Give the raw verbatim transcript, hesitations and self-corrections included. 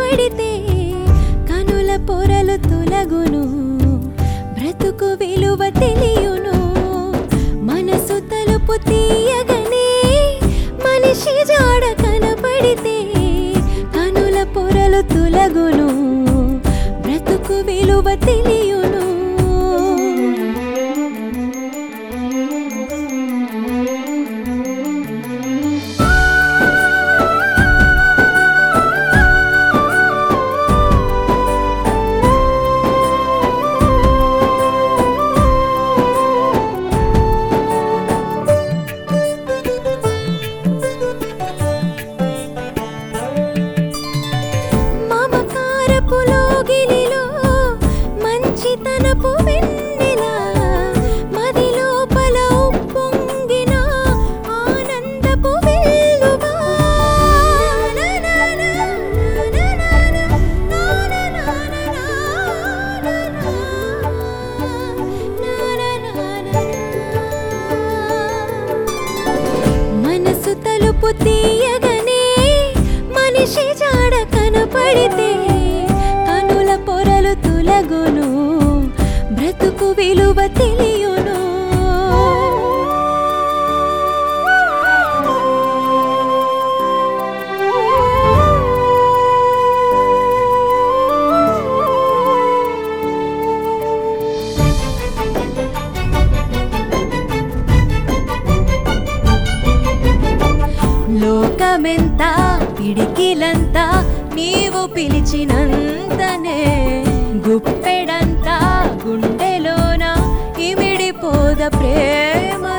కనపడితే కనుల పొరలు తొలగును, బ్రతుకు విలువ తెలియును. మనసు తలుపు తీయగనే మనిషి జాడ కనపడితే కనుల పొరలు తొలగును, బ్రతుకు విలువ తెలియును. మంచితనపు వెన్నెల మది లోపల ఉప్పొంగిన ఆనందపు వెల్లువా. మనసు తలుపు తీయగనే మనిషి జాడ కనపడితే కనుల పొరలు తొలగును, బ్రతుకు విలువ తెలియును. లోకమెంత పిడికిలంతా నీవు పిలిచినంతనే, గుప్పెడంతా గుండెలోన ఇమిడిపోద ప్రేమ